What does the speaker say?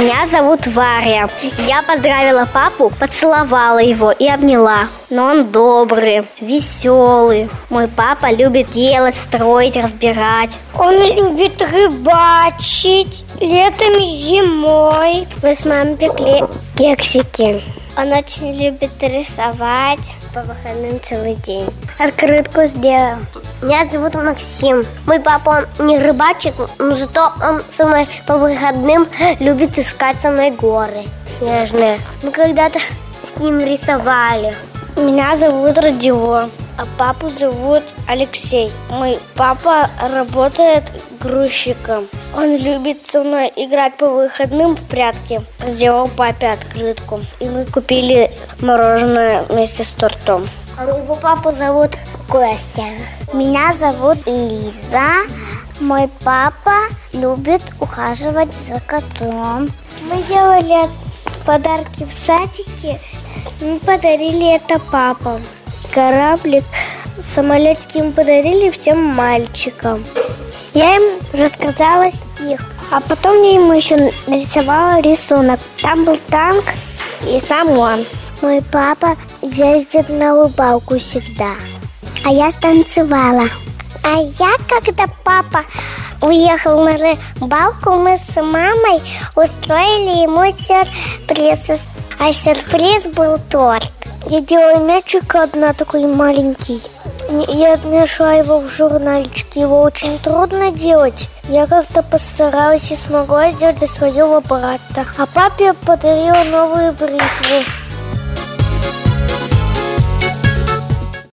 Меня зовут Варя. Я поздравила папу, поцеловала его и обняла. Но он добрый, веселый. Мой папа любит делать, строить, разбирать. Он любит рыбачить летом и зимой. Мы с мамой пекли кексики. Он очень любит рисовать по выходным целый день. Открытку сделал. Меня зовут Максим. Мой папа он не рыбачит, но зато он со мной по выходным любит искать со мной горы снежные. Мы когда-то с ним рисовали. Меня зовут Родион, а папу зовут Алексей. Мой папа работает грузчиком. Он любит со мной играть по выходным в прятки. Сделал папе открытку. И мы купили мороженое вместе с тортом. А его папу зовут Костя. Меня зовут Лиза. Мой папа любит ухаживать за котом. Мы делали подарки в садике. Мы подарили это папам. Кораблик, самолетики мы подарили всем мальчикам. Я им рассказала стих, а потом я ему еще нарисовала рисунок. Там был танк и сам он. Мой папа ездит на рыбалку всегда, а я танцевала. А я, когда папа уехал на рыбалку, мы с мамой устроили ему сюрприз. А сюрприз был торт. Я делала мячик одна такой маленький. Я нашла его в журнальчике. Его очень трудно делать. Я как-то постаралась и смогла сделать для своего брата. А папе подарила новую бритву.